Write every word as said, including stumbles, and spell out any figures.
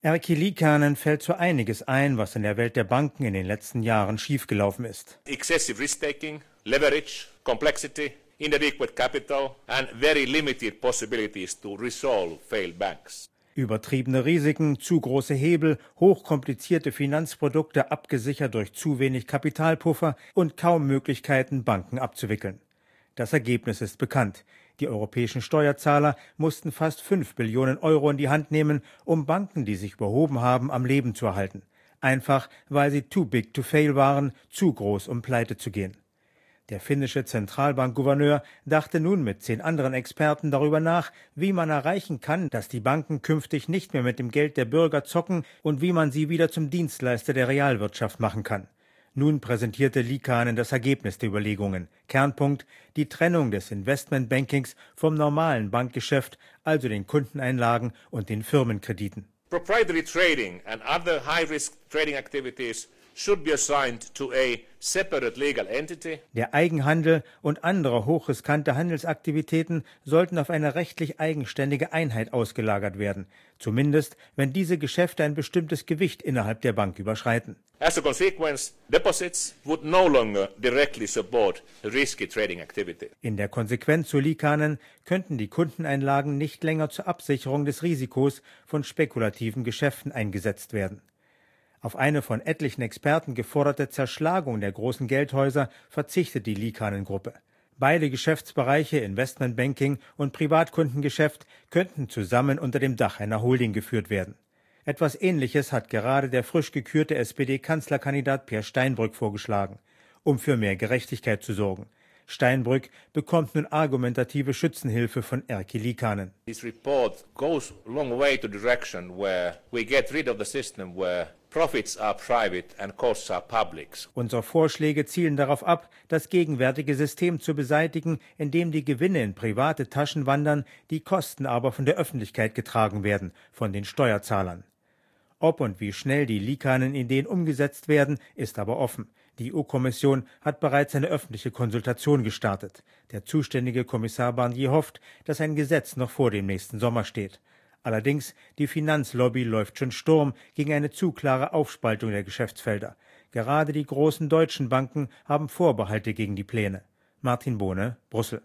Erkki Liikanen fällt so einiges ein, was in der Welt der Banken in den letzten Jahren schiefgelaufen ist. Excessive risk-taking, leverage, complexity, inadequate capital and very limited possibilities to resolve failed banks. Übertriebene Risiken, zu große Hebel, hochkomplizierte Finanzprodukte abgesichert durch zu wenig Kapitalpuffer und kaum Möglichkeiten, Banken abzuwickeln. Das Ergebnis ist bekannt. Die europäischen Steuerzahler mussten fast fünf Billionen Euro in die Hand nehmen, um Banken, die sich überhoben haben, am Leben zu erhalten. Einfach, weil sie too big to fail waren, zu groß, um pleite zu gehen. Der finnische Zentralbankgouverneur dachte nun mit zehn anderen Experten darüber nach, wie man erreichen kann, dass die Banken künftig nicht mehr mit dem Geld der Bürger zocken und wie man sie wieder zum Dienstleister der Realwirtschaft machen kann. Nun präsentierte Liikanen das Ergebnis der Überlegungen. Kernpunkt: die Trennung des Investmentbankings vom normalen Bankgeschäft, also den Kundeneinlagen und den Firmenkrediten. Proprietary trading and other high-risk trading activities should be assigned to a separate legal entity. Der Eigenhandel und andere hochriskante Handelsaktivitäten sollten auf eine rechtlich eigenständige Einheit ausgelagert werden, zumindest wenn diese Geschäfte ein bestimmtes Gewicht innerhalb der Bank überschreiten. As a consequence, deposits would no longer directly support risky trading activity. In der Konsequenz, so Liikanen, könnten die Kundeneinlagen nicht länger zur Absicherung des Risikos von spekulativen Geschäften eingesetzt werden. Auf eine von etlichen Experten geforderte Zerschlagung der großen Geldhäuser verzichtet die Liikanen-Gruppe. Beide Geschäftsbereiche, Investmentbanking und Privatkundengeschäft, könnten zusammen unter dem Dach einer Holding geführt werden. Etwas Ähnliches hat gerade der frisch gekürte S P D-Kanzlerkandidat Peer Steinbrück vorgeschlagen, um für mehr Gerechtigkeit zu sorgen. Steinbrück bekommt nun argumentative Schützenhilfe von Erkki Liikanen. This report goes a long way to direction where we get rid of the system where profits are private and costs are public. Unsere Vorschläge zielen darauf ab, das gegenwärtige System zu beseitigen, in dem die Gewinne in private Taschen wandern, die Kosten aber von der Öffentlichkeit getragen werden, von den Steuerzahlern. Ob und wie schnell die Liikanen-Ideen umgesetzt werden, ist aber offen. Die E U-Kommission hat bereits eine öffentliche Konsultation gestartet. Der zuständige Kommissar Barnier hofft, dass ein Gesetz noch vor dem nächsten Sommer steht. Allerdings, die Finanzlobby läuft schon Sturm gegen eine zu klare Aufspaltung der Geschäftsfelder. Gerade die großen deutschen Banken haben Vorbehalte gegen die Pläne. Martin Bohne, Brüssel.